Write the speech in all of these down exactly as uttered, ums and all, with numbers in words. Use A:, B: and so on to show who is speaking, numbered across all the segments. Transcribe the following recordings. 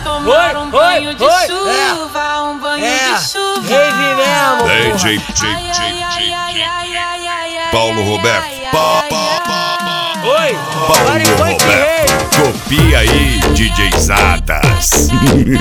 A: tomar um banho de chuva, um banho de chuva.
B: Rave mesmo.
C: D J, J, J, J, Paulo Roberto. Pa, pa, pa, pa.
B: Oi,
C: Paulo Roberto. Copia aí, D J Zadas.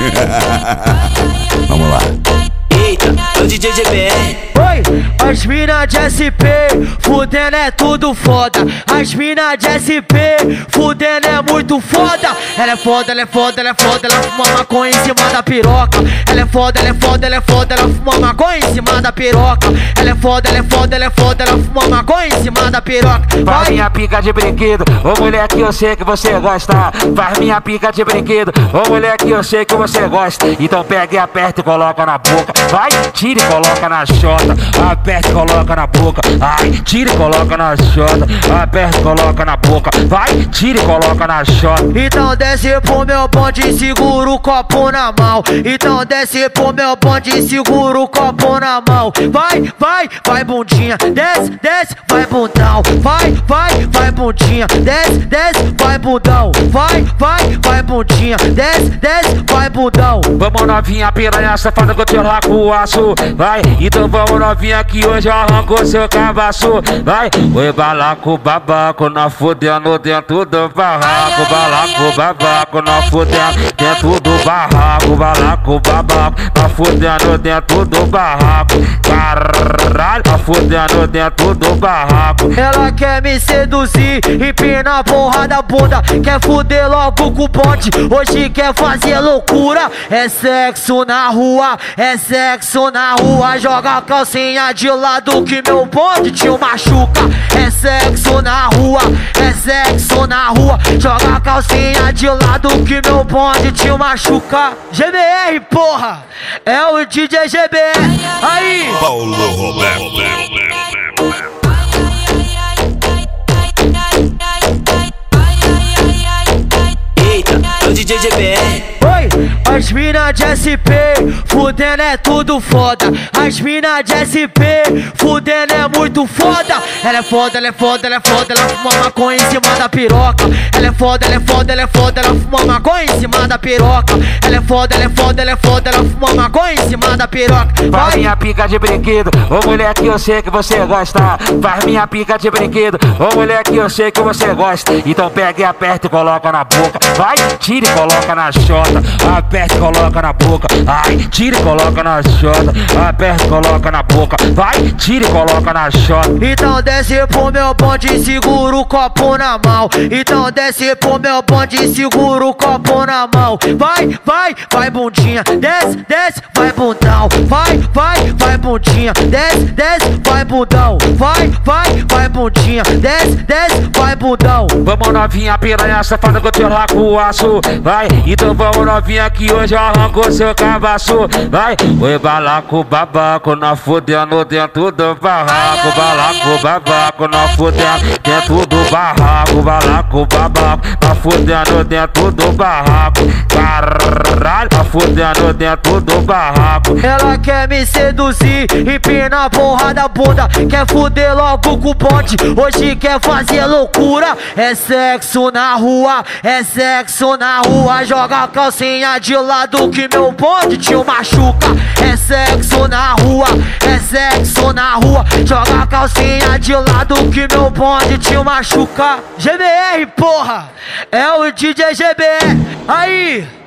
C: Vamos lá.
B: Eita, é o D J G B R.
D: Oi, as mina de S P, fudendo é tudo foda. As mina de S P, fudendo é muito foda. Ela é foda, ela é foda, ela é foda, ela fuma maconha em cima da piroca. Ela é foda, ela é foda, ela é foda, ela fuma maconha em cima da piroca. Ela é foda, ela é foda, ela é foda, ela fuma maconha em cima da piroca.
E: Faz minha pica de brinquedo, ô mulher que eu sei que você gosta. Faz minha pica de brinquedo, ô mulher que eu sei que você gosta. Então pega e aperta e coloca na boca. Vai, tira e coloca na xota. Aperta e coloca na boca. Ai, tira e coloca na xota. Aperta e coloca na boca. Vai, tira e coloca na xota.
D: Então desce pro meu bonde e segura o copo na mão. Então desce pro meu bonde e segura o copo na mão. Vai, vai, vai bundinha. Desce, desce, vai bundão. Vai, vai, vai bundinha. Desce, desce, vai bundão. Vai, vai, vai bundinha. Desce, desce, vai bundão.
E: Vamos novinha piranha safada que eu te largo o aço. Vai, então vamos novinha que hoje eu arranco seu cavaço. Vai, oi balaco babaco, nós fudendo dentro do barraco. Balaco babaco, nós fudendo dentro do barraco. Balaco babaco, nós fudendo dentro do barraco. Caralho, nós fudendo dentro do barraco.
D: Ela quer me seduzir, empina a porra da bunda. Quer fuder logo com o bonde, hoje quer fazer loucura. É sexo na rua, é sexo na rua. Joga a calcinha de lado que meu bonde te machuca. É sexo na rua, é sexo na rua. Joga a calcinha de lado que meu bonde te machuca. G B R, porra, é o D J G B R. Aí,
C: Paulo Roberto.
B: Eita, é o D J G B R.
D: oi, as mina de S P, fudendo é tudo foda. As mina de S P, fudendo é muito foda. Ela é foda, ela é foda, ela é foda, ela fuma maconha em cima da piroca. Ela é foda, ela é foda, ela é foda, ela fuma maconha em cima da piroca. Ela é foda, ela é foda, ela é foda, ela fuma maconha em cima da piroca.
E: Faz minha pica de brinquedo, ô mulher que eu sei que você gosta. Faz minha pica de brinquedo, ô mulher que eu sei que você gosta. Então pega e aperta e coloca na boca. Vai, tira e coloca na xota. Aperta e coloca na boca. Ai, tira e coloca na xota. Aperta e coloca na boca. Vai, tira e coloca na xota.
D: Então desce pro meu bonde e segura o copo na mão. Então desce pro meu bonde e segura o copo na mão. Vai, vai, vai bundinha. Desce, desce, vai bundão. Vai, vai, vai bundinha. Desce, desce, vai bundão. Vai, vai, vai bundinha. Desce, desce, vai bundão.
E: Vamos novinha piranha safada que eu te largo o aço. Vai, então vamos novinha que hoje eu arranco seu cavaço. Vai, oi balaco babaco, nós fudendo dentro do barraco. Balaco babaco, nós fudendo dentro do barraco. Balaco babaco, nós fudendo dentro do barraco. Caralho, nós fudendo dentro do barraco.
D: Ela quer me seduzir, empina a porra da bunda. Quer fuder logo com o bonde, hoje quer fazer loucura. É sexo na rua, é sexo na rua. Joga a calcinha de lado que meu bonde te machuca. É sexo na rua, é sexo na rua. Joga a calcinha de lado que meu bonde te machuca. G B R, porra, é o D J G B R. Aí,